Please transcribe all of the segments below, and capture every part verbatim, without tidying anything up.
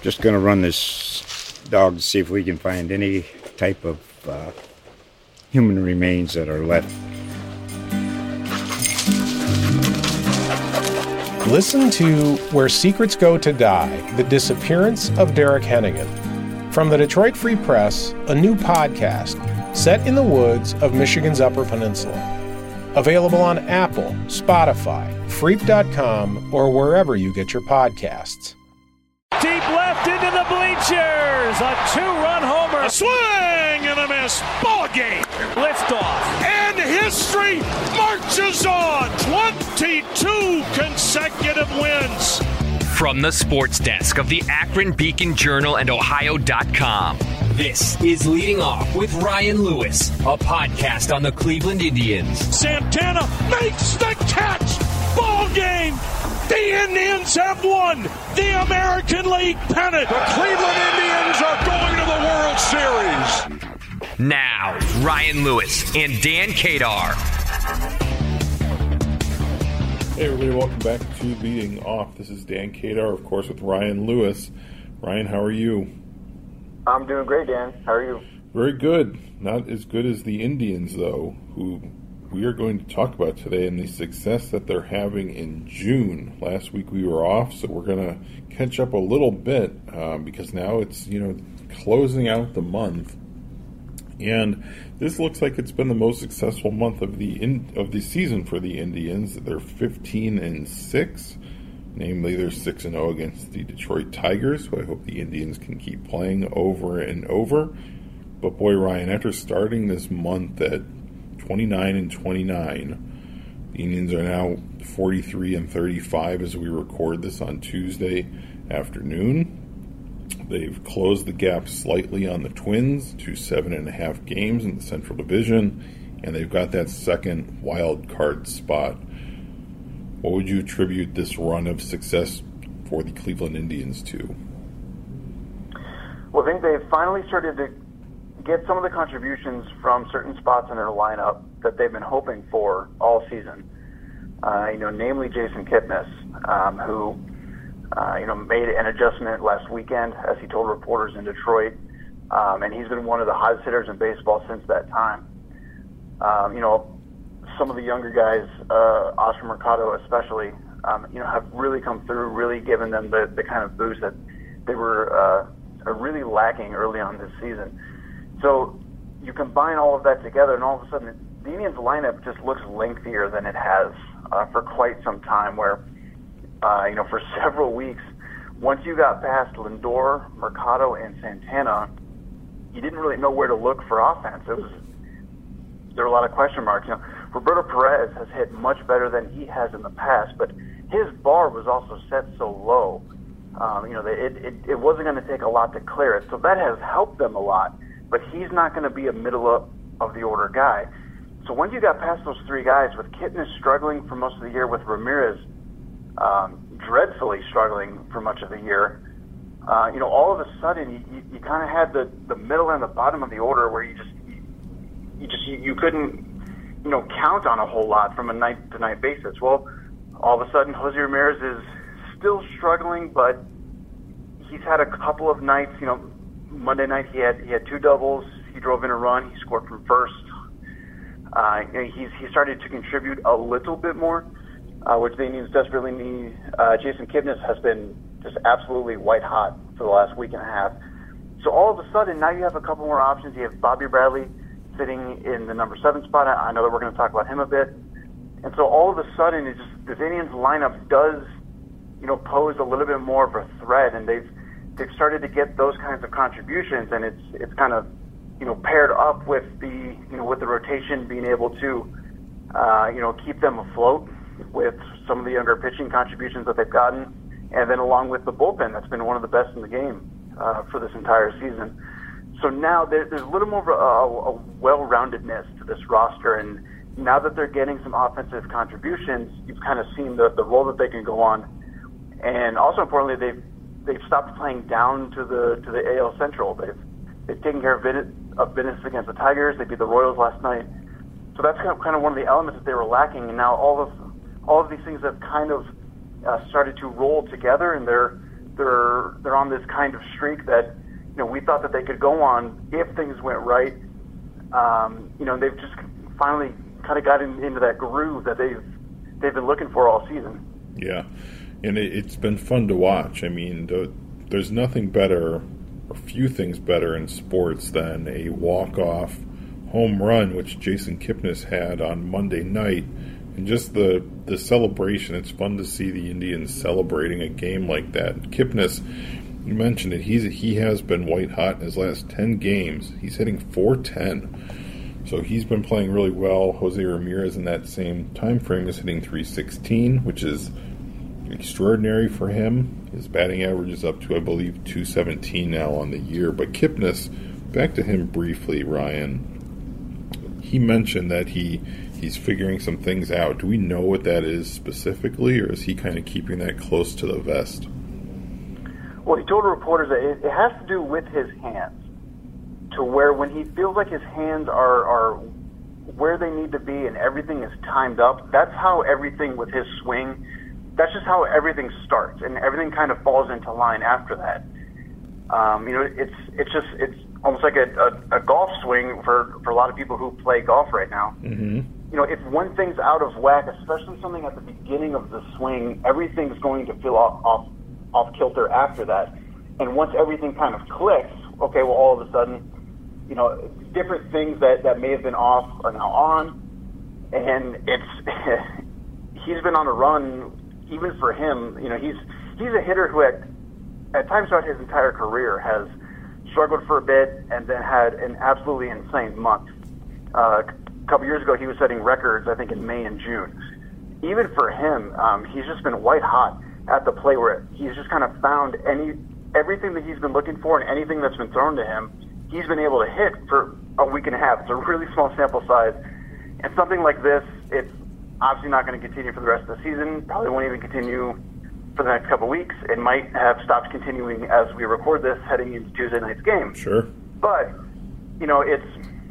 just going to run this dog to see if we can find any type of uh, human remains that are left. Listen to Where Secrets Go to Die, The Disappearance of Derek Hennigan. From the Detroit Free Press, a new podcast set in the woods of Michigan's Upper Peninsula. Available on Apple, Spotify, Freep dot com, or wherever you get your podcasts. Deep left into the bleachers. A two-run homer. A swing and a miss. Ball game. Liftoff. And history marches on. twenty-two consecutive wins. From the sports desk of the Akron Beacon Journal and Ohio dot com, this is Leading Off with Ryan Lewis, a podcast on the Cleveland Indians. Santana makes the catch. Ball game. The Indians have won the American League pennant. The Cleveland Indians are going to the World Series. Now, Ryan Lewis and Dan Kadar. Hey everybody, welcome back to Leading Off. This is Dan Kadar, of course, with Ryan Lewis. Ryan, how are you? I'm doing great, Dan. How are you? Very good. Not as good as the Indians, though, who we are going to talk about today and the success that they're having in June. Last week we were off, so we're going to catch up a little bit um, because now it's, you know, closing out the month. And this looks like it's been the most successful month of the in, of the season for the Indians. They're fifteen and six, namely they're six and zero against the Detroit Tigers, who I hope the Indians can keep playing over and over. But boy, Ryan, after starting this month at twenty-nine and twenty-nine, the Indians are now forty-three and thirty-five as we record this on Tuesday afternoon. They've closed the gap slightly on the Twins to seven and a half games in the Central Division, and they've got that second wild card spot. What would you attribute this run of success for the Cleveland Indians to? Well, I think they've finally started to get some of the contributions from certain spots in their lineup that they've been hoping for all season. Uh, you know, namely Jason Kipnis, um, who Uh, you know, made an adjustment last weekend, as he told reporters in Detroit, um, and he's been one of the hottest hitters in baseball since that time. Um, you know, some of the younger guys, uh, Oscar Mercado especially, um, you know, have really come through, really given them the, the kind of boost that they were uh, really lacking early on this season. So you combine all of that together, and all of a sudden, the Indians lineup just looks lengthier than it has uh, for quite some time, where Uh, you know, for several weeks, once you got past Lindor, Mercado, and Santana, you didn't really know where to look for offense. It was there were a lot of question marks. You know, Roberto Perez has hit much better than he has in the past, but his bar was also set so low. Um, you know, it, it it wasn't going to take a lot to clear it, so that has helped them a lot. But he's not going to be a middle of, of the order guy. So once you got past those three guys, with Kipnis struggling for most of the year, with Ramirez Um, dreadfully struggling for much of the year, uh, you know, all of a sudden you, you, you kind of had the, the middle and the bottom of the order where you just you, you just you, you couldn't you know count on a whole lot from a night to night basis. Well, all of a sudden Jose Ramirez is still struggling, but he's had a couple of nights. You know, Monday night he had he had two doubles. He drove in a run. He scored from first. Uh, he's he started to contribute a little bit more. Uh, which the Indians desperately need. Uh, Jason Kipnis has been just absolutely white hot for the last week and a half. So all of a sudden, now you have a couple more options. You have Bobby Bradley sitting in the number seven spot. I know that we're going to talk about him a bit. And so all of a sudden, it's just this Indians lineup does, you know, pose a little bit more of a threat, and they've they've started to get those kinds of contributions, and it's it's kind of, you know, paired up with the you know with the rotation being able to, uh, you know, keep them afloat with some of the younger pitching contributions that they've gotten, and then along with the bullpen that's been one of the best in the game uh, for this entire season. So now there, there's a little more of a, a, a well-roundedness to this roster, and now that they're getting some offensive contributions, you've kind of seen the, the role that they can go on. And also importantly, they've they've stopped playing down to the to the A L Central. They've they've taken care of business, of business against the Tigers. They beat the Royals last night. So that's kind of, kind of one of the elements that they were lacking, and now all of all of these things have kind of uh, started to roll together, and they're they're they're on this kind of streak that, you know, we thought that they could go on if things went right. Um, you know, they've just finally kind of got in, into that groove that they've they've been looking for all season. Yeah, and it, it's been fun to watch. I mean, the, there's nothing better, or few things better in sports than a walk-off home run, which Jason Kipnis had on Monday night. And just the, the celebration, it's fun to see the Indians celebrating a game like that. Kipnis, you mentioned it, he's he has been white hot in his last ten games. He's hitting four ten. So he's been playing really well. Jose Ramirez in that same time frame is hitting three sixteen, which is extraordinary for him. His batting average is up to, I believe, two seventeen now on the year. But Kipnis, back to him briefly, Ryan. He mentioned that he he's figuring some things out. Do we know what that is specifically, or is he kind of keeping that close to the vest? Well, he told reporters that it, it has to do with his hands, to where when he feels like his hands are, are where they need to be and everything is timed up, that's how everything with his swing, that's just how everything starts, and everything kind of falls into line after that. Um, you know, it's it's just it's almost like a, a, a golf swing for, for a lot of people who play golf right now. Mm-hmm. You know, if one thing's out of whack, especially something at the beginning of the swing, everything's going to feel off, off, off kilter after that. And once everything kind of clicks, okay, well, all of a sudden, you know, different things that, that may have been off are now on. And it's he's been on a run, even for him. You know, he's he's a hitter who at, at times throughout his entire career has struggled for a bit and then had an absolutely insane month. Uh, A couple years ago, he was setting records, I think, in May and June. Even for him, um, he's just been white hot at the plate where he's just kind of found any everything that he's been looking for and anything that's been thrown to him, he's been able to hit for a week and a half. It's a really small sample size. And something like this, it's obviously not going to continue for the rest of the season, probably won't even continue for the next couple weeks. It might have stopped continuing as we record this heading into Tuesday night's game. Sure. But, you know, it's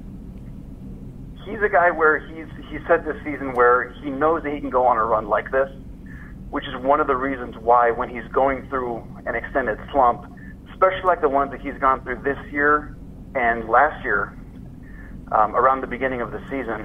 he's a guy where he's he said this season where he knows that he can go on a run like this, which is one of the reasons why when he's going through an extended slump, especially like the ones that he's gone through this year and last year, um, around the beginning of the season,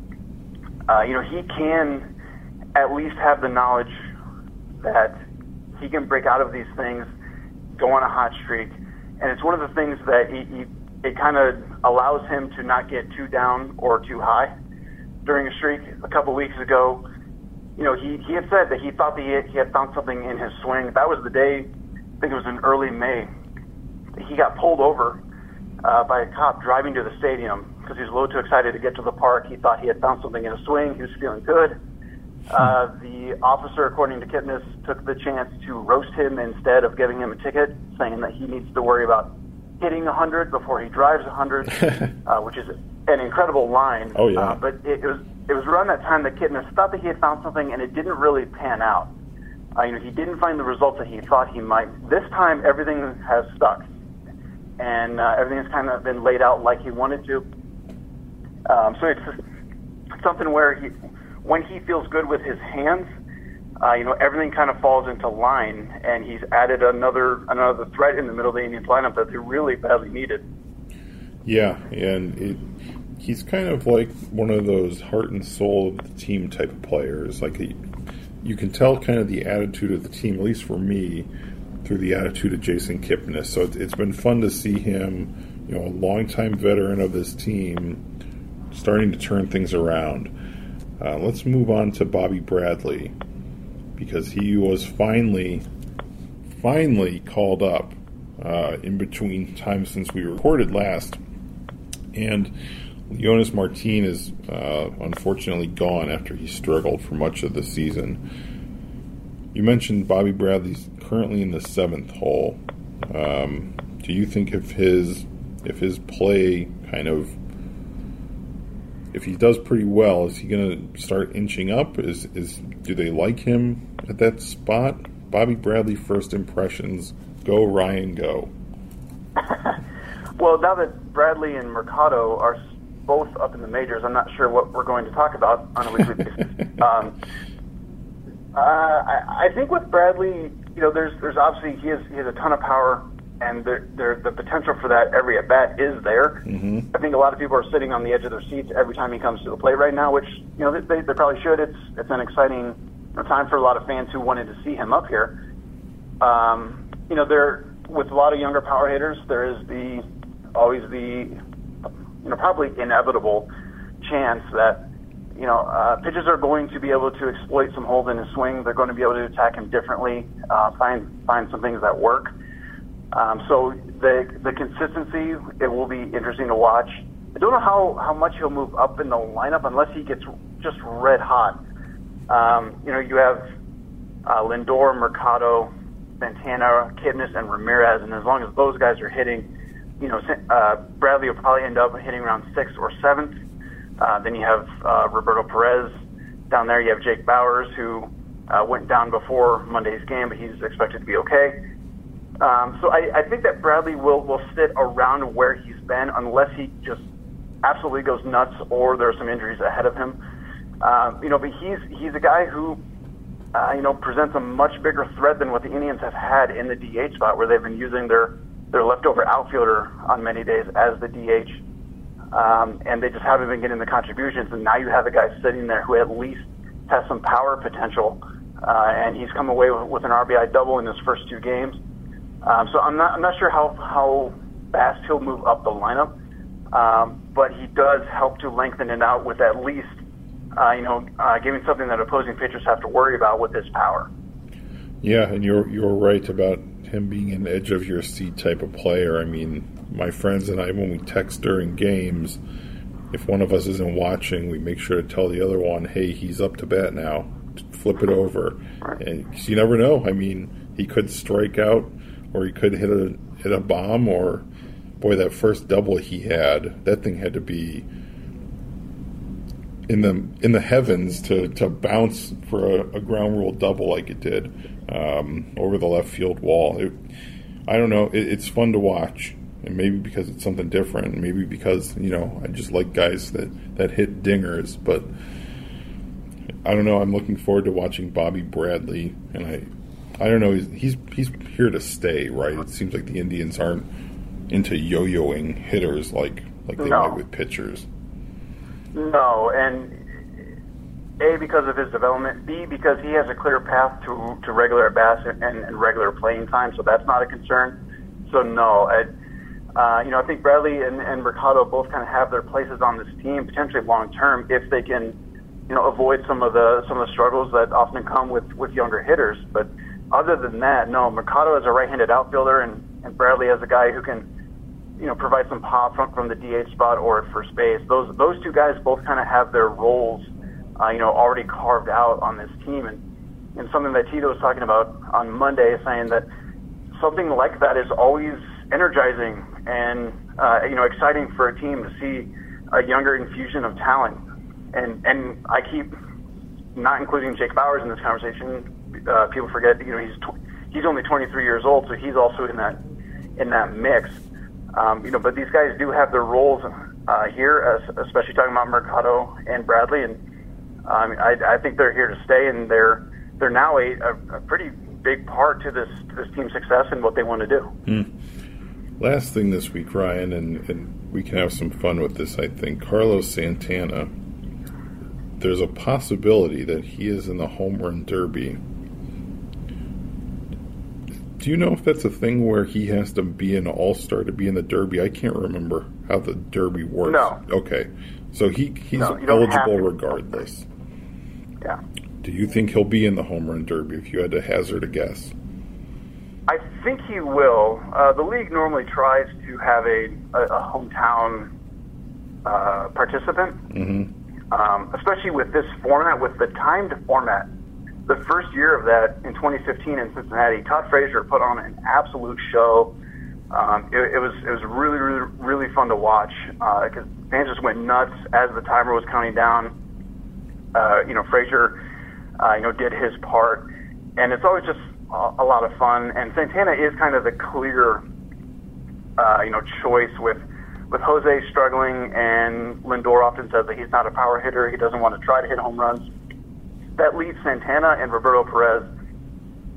uh, you know, he can at least have the knowledge that he can break out of these things, go on a hot streak, and it's one of the things that he, he it kind of allows him to not get too down or too high during a streak. A couple weeks ago, you know, he, he had said that he thought that he had, he had found something in his swing. That was the day, I think it was in early May, he got pulled over uh, by a cop driving to the stadium because he was a little too excited to get to the park. He thought he had found something in his swing. He was feeling good. Uh, the officer, according to Kipnis, took the chance to roast him instead of giving him a ticket, saying that he needs to worry about hitting one hundred before he drives one hundred, uh, which is an incredible line. Oh, yeah. Uh, but it, it was it was around that time that Kipnis thought that he had found something, and it didn't really pan out. Uh, you know, he didn't find the results that he thought he might. This time, everything has stuck, and uh, everything has kind of been laid out like he wanted to. Um, so it's something where he, when he feels good with his hands, uh, you know, everything kind of falls into line, and he's added another another threat in the middle of the Indians lineup that they really badly needed. Yeah, and it, he's kind of like one of those heart and soul of the team type of players. Like a, you can tell kind of the attitude of the team, at least for me, through the attitude of Jason Kipnis. So it, it's been fun to see him, you know, a longtime veteran of this team, starting to turn things around. Uh, let's move on to Bobby Bradley, because he was finally, finally called up uh, in between times since we recorded last. And Leonys Martin is uh, unfortunately gone after he struggled for much of the season. You mentioned Bobby Bradley's currently in the seventh hole. Um, do you think if his if his play kind of, if he does pretty well, is he going to start inching up? Is is do they like him at that spot? Bobby Bradley, first impressions. Go, Ryan, go. Well, now that Bradley and Mercado are both up in the majors, I'm not sure what we're going to talk about on a weekly basis. um, uh, I, I think with Bradley, you know, there's there's obviously he has he has a ton of power, and there, there the potential for that every at bat is there. Mm-hmm. I think a lot of people are sitting on the edge of their seats every time he comes to the plate right now, which you know they they probably should. It's it's an exciting time for a lot of fans who wanted to see him up here. Um, you know, there with a lot of younger power hitters, there is the always the you know probably inevitable chance that you know uh, pitchers are going to be able to exploit some holes in his swing. They're going to be able to attack him differently, uh, find find some things that work. Um, so the the consistency, it will be interesting to watch. I don't know how, how much he'll move up in the lineup unless he gets just red hot. Um, you know, you have uh, Lindor, Mercado, Santana, Kipnis, and Ramirez, and as long as those guys are hitting, you know, uh, Bradley will probably end up hitting around sixth or seventh. Uh, then you have uh, Roberto Perez down there. You have Jake Bauers, who uh, went down before Monday's game, but he's expected to be okay. Um, so I, I think that Bradley will, will sit around where he's been unless he just absolutely goes nuts or there are some injuries ahead of him. Um, you know, but he's he's a guy who, uh, you know, presents a much bigger threat than what the Indians have had in the D H spot, where they've been using their, their leftover outfielder on many days as the D H. Um, and they just haven't been getting the contributions. And now you have a guy sitting there who at least has some power potential. Uh, and he's come away with, with an R B I double in his first two games. Um, so I'm not I'm not sure how, how fast he'll move up the lineup, um, but he does help to lengthen it out with at least, uh, you know, uh, giving something that opposing pitchers have to worry about with his power. Yeah, and you're you're right about him being an edge of your seat type of player. I mean, my friends and I, when we text during games, if one of us isn't watching, we make sure to tell the other one, hey, he's up to bat now. Flip it over. Right. And 'cause you never know. I mean, he could strike out, or he could hit a hit a bomb, or boy, that first double he had, that thing had to be in the in the heavens to, to bounce for a, a ground rule double like it did um, over the left field wall. It, I don't know. It, it's fun to watch, and maybe because it's something different, maybe because you know I just like guys that, that hit dingers. But I don't know. I'm looking forward to watching Bobby Bradley, and I. I don't know. He's, he's he's here to stay, right? It seems like the Indians aren't into yo-yoing hitters like like they no. might with pitchers. No, and A, because of his development, B, because he has a clear path to, to regular at-bats and, and regular playing time, so that's not a concern. So no, I, uh, you know, I think Bradley and, and Mercado both kind of have their places on this team, potentially long-term, if they can, you know, avoid some of the some of the struggles that often come with, with younger hitters. But other than that, no, Mercado is a right-handed outfielder, and, and Bradley is a guy who can, you know, provide some pop from, from the D H spot or at first base. Those those two guys both kind of have their roles, uh, you know, already carved out on this team. And, and something that Tito was talking about on Monday, saying that something like that is always energizing and, uh, you know, exciting for a team to see a younger infusion of talent. And and I keep not including Jake Bauers in this conversation. Uh, people forget, you know, he's tw- he's only twenty-three years old, so he's also in that in that mix. Um, you know, but these guys do have their roles uh, here, as, especially talking about Mercado and Bradley, and um, I, I think they're here to stay, and they're they're now a, a, a pretty big part to this to this team's success and what they want to do. Hmm. Last thing this week, Ryan, and, and we can have some fun with this, I think. Carlos Santana, there's a possibility that he is in the home run derby. Do you know if that's a thing where he has to be an all-star to be in the Derby? I can't remember how the Derby works. No. Okay. So he he's no, you don't have eligible to. regardless. Yeah. Do you think he'll be in the home run derby if you had to hazard a guess? I think he will. Uh, the league normally tries to have a, a, a hometown uh, participant, Mm-hmm. um, especially with this format, with the timed format. The first year of that in twenty fifteen in Cincinnati, Todd Frazier put on an absolute show. Um, it, it was it was really really really fun to watch because uh, fans just went nuts as the timer was counting down. Uh, you know, Frazier, uh, you know, did his part, and it's always just a, a lot of fun. And Santana is kind of the clear, uh, you know, choice with with Jose struggling, and Lindor often says that he's not a power hitter. He doesn't want to try to hit home runs. That leaves Santana and Roberto Perez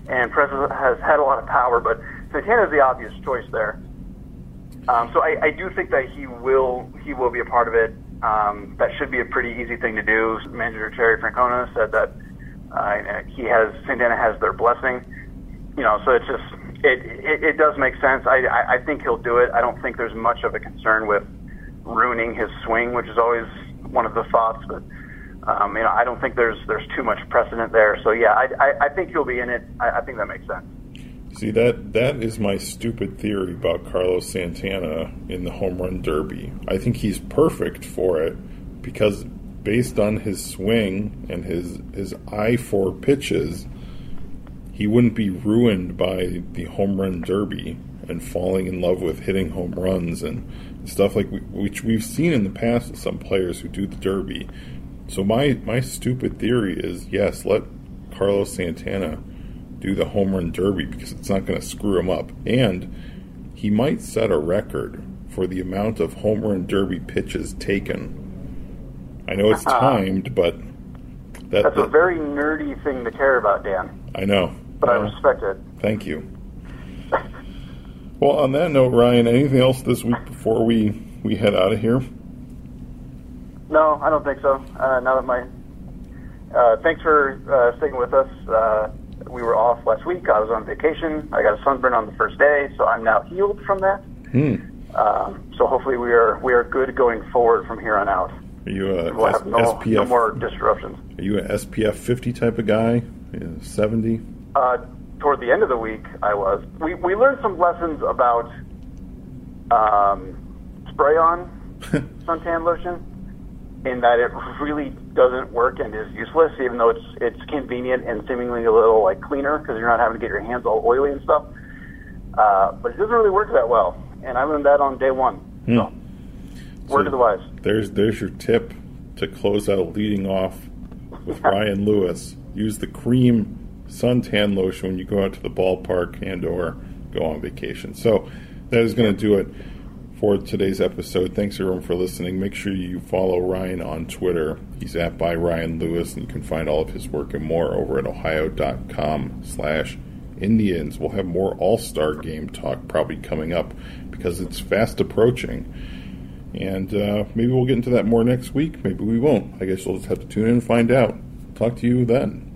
and Perez has had a lot of power, but Santana is the obvious choice there. Um, so I, I do think that he will he will be a part of it. Um, that should be a pretty easy thing to do. Manager Terry Francona said that uh, he has Santana has their blessing. You know, so it's just it it, it does make sense. I, I I think he'll do it. I don't think there's much of a concern with ruining his swing, which is always one of the thoughts. But um, you know, I don't think there's there's too much precedent there. So yeah, I I, I think he'll be in it. I, I think that makes sense. See, that that is my stupid theory about Carlos Santana in the home run derby. I think he's perfect for it because based on his swing and his his eye for pitches, he wouldn't be ruined by the home run derby and falling in love with hitting home runs and stuff like we, which we've seen in the past with some players who do the derby. So my, my stupid theory is, yes, let Carlos Santana do the home run derby because it's not going to screw him up. And he might set a record for the amount of home run derby pitches taken. I know it's timed, but... That, That's that, a very nerdy thing to care about, Dan. I know. But well, I respect it. Thank you. Well, on that note, Ryan, anything else this week before we, we head out of here? No, I don't think so. Uh, now that my... Uh, thanks for uh, sticking with us. Uh, we were off last week. I was on vacation. I got a sunburn on the first day, so I'm now healed from that. Hmm. Um, so hopefully we are we are good going forward from here on out. Are you a we'll S- have no, S P F? no more disruptions. Are you an S P F fifty type of guy? Yeah, seventy? Uh, toward the end of the week, I was. We we learned some lessons about um, spray-on suntan lotion, in that it really doesn't work and is useless, even though it's it's convenient and seemingly a little like cleaner because you're not having to get your hands all oily and stuff. Uh, but it doesn't really work that well, and I learned that on day one. Hmm. So, word so to the wise. There's there's your tip to close out leading off with Ryan Lewis. Use the cream suntan lotion when you go out to the ballpark and or go on vacation. So that is going to do it for today's episode. Thanks everyone for listening. Make sure you follow Ryan on Twitter. He's at by Ryan Lewis, and you can find all of his work and more over at ohio.com slash Indians. We'll have more All-Star Game talk probably coming up because it's fast approaching. And uh, maybe we'll get into that more next week. Maybe we won't. I guess we'll just have to tune in and find out. Talk to you then.